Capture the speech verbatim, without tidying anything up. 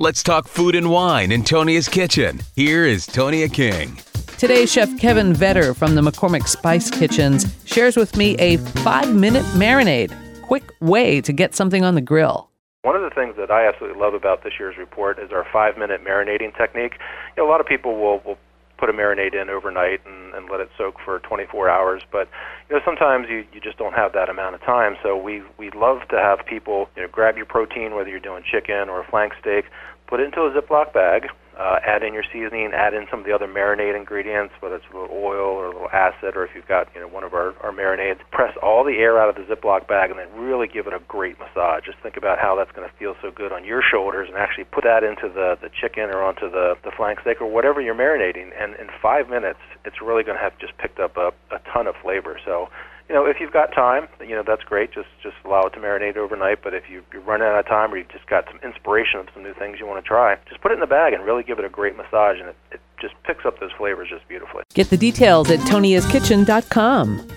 Let's talk food and wine in Tonia's Kitchen. Here is Tonia King. Today, Chef Kevin Vetter from the McCormick Spice Kitchens shares with me a five-minute marinade. Quick way to get something on the grill. One of the things that I absolutely love about this year's report is our five-minute marinating technique. You know, a lot of people will, will put a marinade in overnight and, and let it soak for twenty-four hours, but you know, sometimes you, you just don't have that amount of time. So we we love to have people, you know, grab your protein, whether you're doing chicken or a flank steak, put it into a Ziploc bag, uh, add in your seasoning, add in some of the other marinade ingredients, whether it's a little oil or a little acid, or if you've got, you know, one of our, our marinades, press all the air out of the Ziploc bag and then really give it a great massage. Just think about how that's going to feel so good on your shoulders, and actually put that into the, the chicken or onto the, the flank steak or whatever you're marinating, and in five minutes, it's really going to have just picked up a, a ton of flavor. So, you know, if you've got time, you know, that's great. Just just allow it to marinate overnight. But if you, you're running out of time, or you've just got some inspiration of some new things you want to try, just put it in the bag and really give it a great massage, and it, it just picks up those flavors just beautifully. Get the details at tonias kitchen dot com.